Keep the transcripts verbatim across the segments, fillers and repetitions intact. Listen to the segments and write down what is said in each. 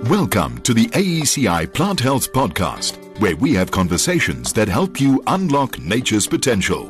Welcome to the A E C I Plant Health Podcast, where we have conversations that help you unlock nature's potential.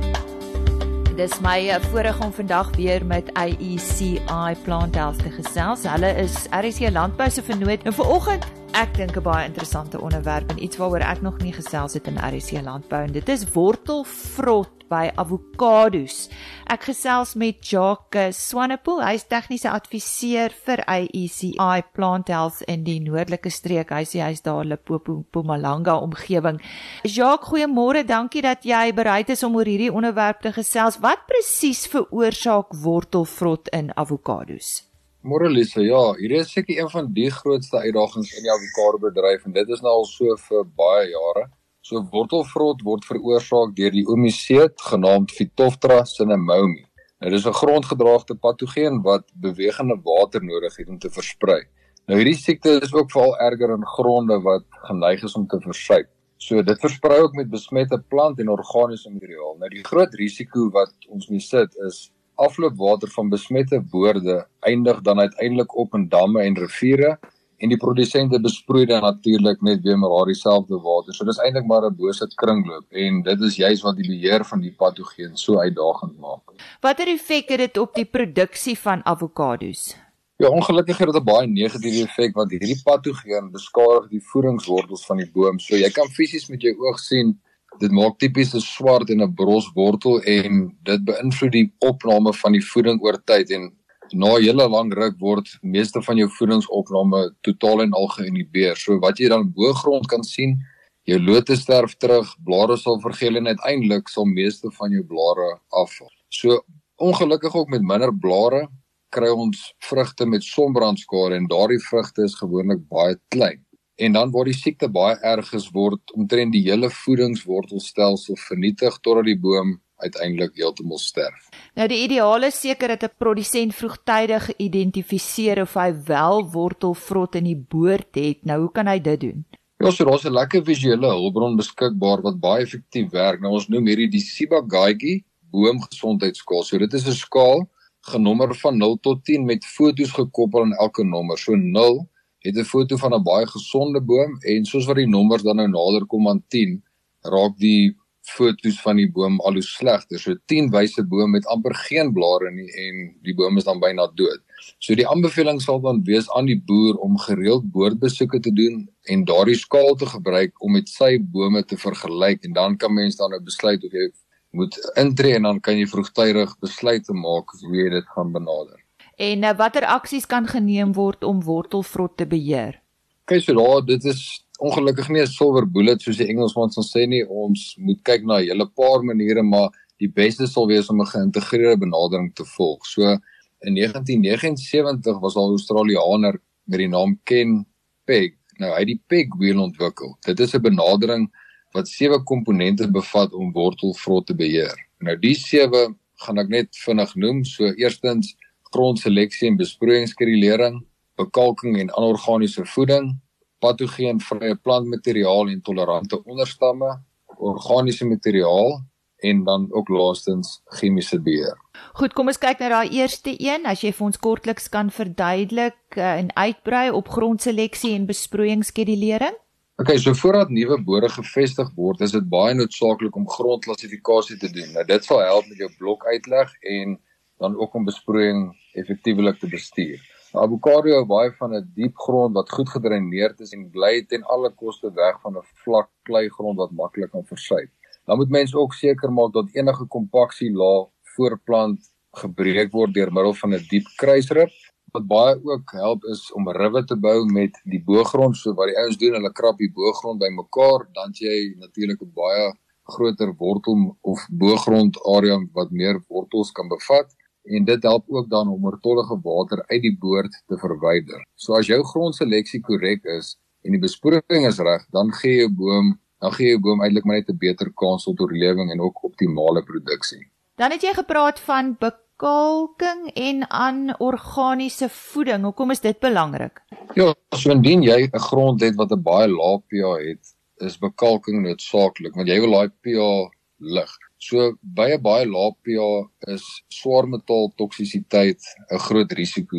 Dis my voorreg om vandag weer met A E C I Plant Health te gesels. Hulle is R S C Landbou se vernoot. En vanoggend, ek dink 'n baie interessante onderwerp en iets waaroor ek nog nie gesels het in R S C Landbou. En dit is wortelvrot by avokados. Ek gesels met Jacques Swanepoel. Hy is tegniese adviseur vir A E C I Plant Health in die noordelike streek. Hy sê hy is daar Limpopo, Mpumalanga omgewing. Jacques, goeiemôre. Dankie dat jy bereid is om oor hierdie onderwerp te gesels. Wat presies veroorsaak wortelvrot in avokados? Môre Lisa, ja, hier is seker een van die grootste uitdagings in die avokadobedryf en dit is nou al so vir baie jare. So wortelvrot word veroorsaak deur die oomyceet genaamd Phytophthora cinnamomi. Nou dis 'n grondgedraagde patogeen wat bewegende water nodig het om te versprei. Nou hierdie siekte is ook veral erger in gronde wat geneig is om te versuip. So dit versprei ook met besmette plant en organiese materiaal. Nou die groot risiko wat ons mee sit is afloopwater van besmette boorde eindig dan uiteindelik op in damme en riviere en die produsente besproei dan natuurlik net weer met daardie selfde water. So dis eintlik maar 'n bose kringloop en dit is juis wat die beheer van die patogeen so uitdagend maak. Watter effek het dit op die produksie van avokados? Ja, ongelukkig het dit 'n baie negatiewe effek want hierdie patogeen beskadig die voedingswortels van die boom. So jy kan fisies met jou oog sien dit maak tipies 'n swart en 'n bros wortel en dit beïnvloed die opname van die voeding oor tyd en na 'n hele lang ruk word meeste van jou voedingsopname totaal en al geïnhibeer. So wat jy dan bo-grond kan sien, jou lote sterf terug, blare sal vergeel en uiteindelik sal meeste van jou blare afval. So ongelukkig ook met minder blare kry ons vrugte met sonbrandskade en daardie vrugte is gewoonlik baie klein. En dan word die siekte baie erg is word omtrent die hele voedingswortelstelsel vernietig totdat die boom uiteindelik heeltemal sterf. Nou die ideaal is seker dat 'n produsent vroegtydig geïdentifiseer of hy wel wortelvrot in die boord het. Nou hoe kan hy dit doen? Ja, so daar's 'n lekker visuele hulpbron beskikbaar wat baie effektief werk. Nou ons noem hierdie die Ciba-Geigy boomgesondheidskaal. So dit is 'n skaal genommer van nul tot tien met foto's gekoppel aan elke nommer. So nul het 'n foto van 'n baie gesonde boom en soos wat die nommers dan nou nader kom aan tien, raak die foto's van die boom al hoe slegter. So tien wys 'n boom met amper geen blare nie en die boom is dan byna dood. So die aanbeveling sal dan wees aan die boer om gereeld boordbesoeke te doen en daardie skaal te gebruik om met sy bome te vergelyk en dan kan mens dan nou besluit of jy moet intree en dan kan jy vroegtydig besluite maak hoe jy dit gaan benader. En uh, watter aksies kan geneem word om wortelvrot te beheer? Kyk, so daar, dit is ongelukkig nie 'n silver bullet soos die Engelsman sal sê nie. Ons moet kyk na 'n hele paar maniere, maar die beste sal wees om 'n geïntegreerde benadering te volg. So in negentien negensewentig was al 'n Australianer met die naam Ken Pegg. Nou hy het die Pegg wheel ontwikkel. Dit is 'n benadering wat sewe komponente bevat om wortelvrot te beheer. Nou die sewe gaan ek net vinnig noem. So eerstens grondseleksie en besproeiingskedulering, bekalking en anorganiese voeding, patogeenvrye plantmateriaal en tolerante onderstamme, organiese materiaal en dan ook laastens chemiese beheer. Goed, kom ons kyk na daai eerste een, as jy vir ons kortliks kan verduidelik uh, en uitbrei op grondseleksie en besproeiingskedulering. Okay, so voordat nuwe boorde gevestig word, is dit baie noodsaaklik om grondklassifikasie te doen. Nou dit sal help met jou blokuitleg en dan ook om besproeiing effektiewelik te bestuur. Avokado hou baie van 'n diep grond wat goed gedreineerd is en bly ten alle koste weg van 'n vlak kleigrond wat maklik kan versuip. Dan moet mens ook seker maak dat enige kompaksielaag voorplant gebreek word deur middel van 'n diep kruisrib. Wat baie ook help is om riwe te bou met die boogrond, so wat die ouens doen, hulle krap die boogrond bymekaar, dan het jy natuurlik 'n baie groter wortel of boogrond area wat meer wortels kan bevat. En dit help ook dan om oortollige water uit die boord te verwyder. So as jou grondseleksie korrek is en die besproeiing is reg, dan gee jou boom, dan gee jou boom eintlik maar net 'n beter kans op oorlewing en ook optimale produksie. Dan het jy gepraat van bekalking en anorganiese voeding. Hoekom is dit belangrik? Ja, so indien jy 'n grond het wat 'n baie lae pH het, is bekalking noodsaaklik, want jy wil daai pH lig. So by 'n baie lae pH is swaarmetal toksisiteit 'n groot risiko.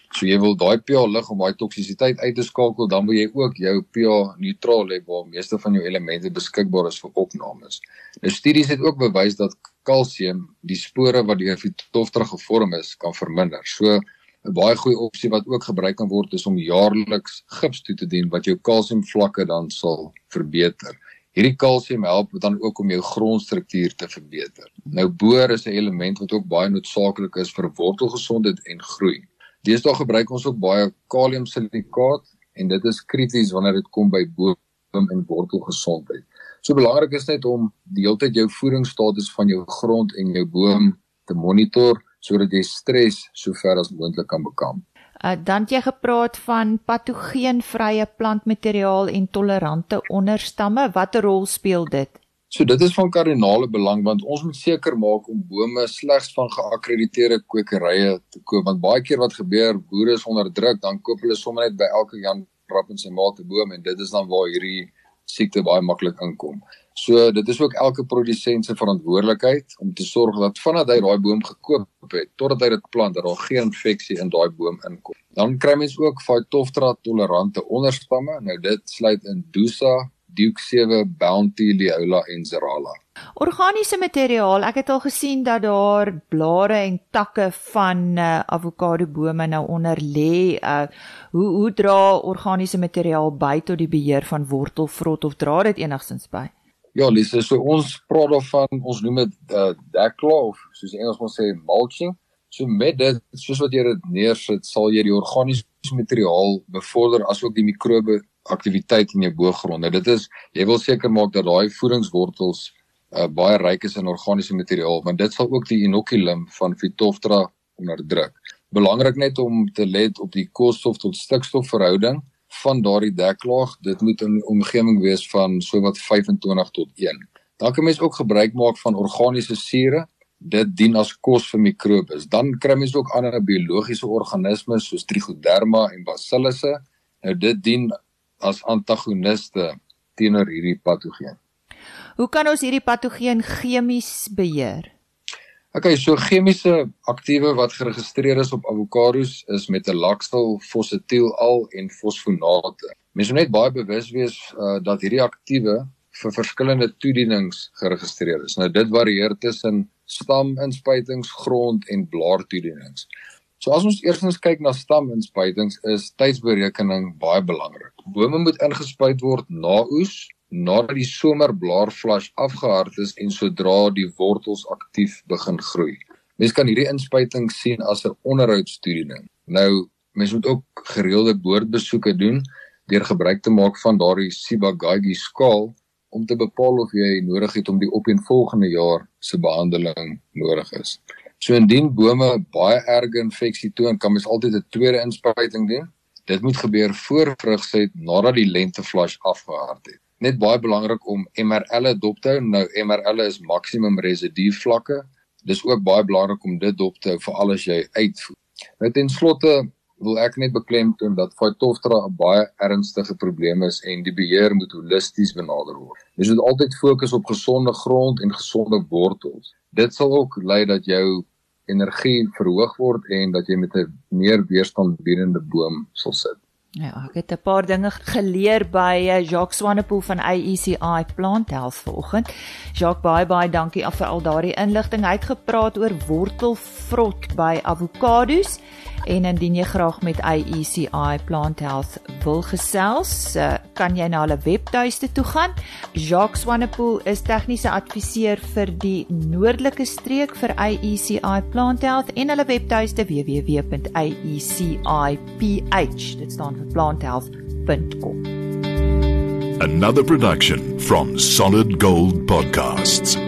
So jy wil daai pH lig om daai toksisiteit uit te skakel, dan wil jy ook jou pH neutraal hê waar meeste van jou elemente beskikbaar is vir opnames. Nou studies het ook bewys dat kalsium die spore wat deur Phytophthora gevorm is, kan verminder. So 'n baie goeie opsie wat ook gebruik kan word is om jaarliks gips toe te dien wat jou kalsiumvlakke dan sal verbeter. Hierdie kalsium help dan ook om jou grondstruktuur te verbeter. Nou boor is 'n element wat ook baie noodsaaklik is vir wortelgesondheid en groei. Deesdae gebruik ons ook baie kaliumsilikaat en dit is krities wanneer dit kom by boom en wortelgesondheid. So belangrik is net om die hele tyd jou voedingsstatus van jou grond en jou boom te monitor sodat jy stres so ver as moontlik kan bekamp. Uh, dan het jy gepraat van patogeenvrye plantmateriaal en tolerante onderstamme. Watter rol speel dit? So dit is van kardinale belang want ons moet seker maak om bome slegs van geakkrediteerde kwekerye te koop, want baie keer wat gebeur, boere is onder druk, dan koop hulle sommer net by elke Jan Rapp en sy maat 'n boom en dit is dan waar hierdie siekte baie maklik inkom. So dit is ook elke produsent se verantwoordelikheid om te sorg dat vanaf hy daai boom gekoop het totdat hy dit plant, dat daar geen infeksie in daai boom inkom. Dan kry mens ook Phytophthora tolerante onderstamme. Nou dit sluit in Dusa, Duke sewe, Bounty, Leola en Zerala. Organiese materiaal, ek het al gesien dat daar blare en takke van uh, avokadobome nou onder lê. Uh, hoe, hoe dra organiese materiaal by tot die beheer van wortelvrot of dra dit enigstens by? Ja, Lise, so ons praat daarvan, ons noem dit uh, dekla of soos die Engelsman sê mulching. So met dit, soos wat jy dit neersit, sal jy die organiese materiaal bevorder asook die mikrobe aktiwiteit in jou boogronde. Dit is, jy wil seker maak dat daai voedingswortels uh, baie ryk is in organiese materiaal, want dit sal ook die inoculum van Phytophthora onderdruk. Belangrik net om te let op die koolstof tot stikstof verhouding van daardie deklaag. Dit moet in 'n omgewing wees van sowat vyfentwintig tot een. Dan kan mens ook gebruik maak van organiese sure. Dit dien as kos vir mikrobes. Dan kry mens ook ander biologiese organismes soos Trichoderma en Bacillusse. Nou dit dien as antagoniste teenoor hierdie patogeen. Hoe kan ons hierdie patogeen chemies beheer? Okay, so chemiese aktiewe wat geregistreer is op avokados is metalaxyl, fosetiel-al en fosfonate. Mens moet net baie bewus wees uh, dat hierdie aktiewe vir verskillende toedienings geregistreer is. Nou dit varieer tussen staminspuitings, grond en blaartoedienings. So as ons eerstens kyk na staminspuitings is tydsberekening baie belangrik. Bome moet ingespuit word na oes, nadat die somerblaarvlas afgehard is en sodra die wortels aktief begin groei. Mens kan hierdie inspuiting sien as 'n onderhoudstoediening. Nou, mens moet ook gereelde boordbesoeke doen deur gebruik te maak van daardie Ciba-Geigy skaal om te bepaal of jy nodig het om die opeenvolgende jaar se behandeling nodig is. So indien bome baie erge infeksie toon, kan mens altyd 'n tweede inspuiting doen. Dit moet gebeur voor vrugset nadat die lentevlas afgehard het. Net baie belangrik om M R L dop te hou. Nou M R L is maksimum residu vlakke. Dis ook baie belangrik om dit dop te hou vir alles jy uitvoer. Nou ten slotte wil ek net beklemtoon dat Phytophthora 'n baie ernstige probleem is en die beheer moet holisties benader word. Jy moet altyd fokus op gesonde grond en gesonde wortels. Dit sal ook lei dat jou energie verhoog word en dat jy met 'n meer weerstandbiedende boom sal sit. Ja, ek het 'n paar dinge geleer by Jacques Swanepoel van A E C I Plant Health vanoggend. Jacques, baie baie dankie vir al daardie inligting. Hy het gepraat oor wortelvrot by avokados. En indien jy graag met A E C I Plant Health wil gesels, kan jy na hulle webtuiste toe gaan. Jacques Swanepoel is tegniese adviseur vir die noordelike streek vir A E C I Plant Health en hulle webtuiste w w w punt a e c i p h, dit staan vir plant health punt com. Another production from Solid Gold Podcasts.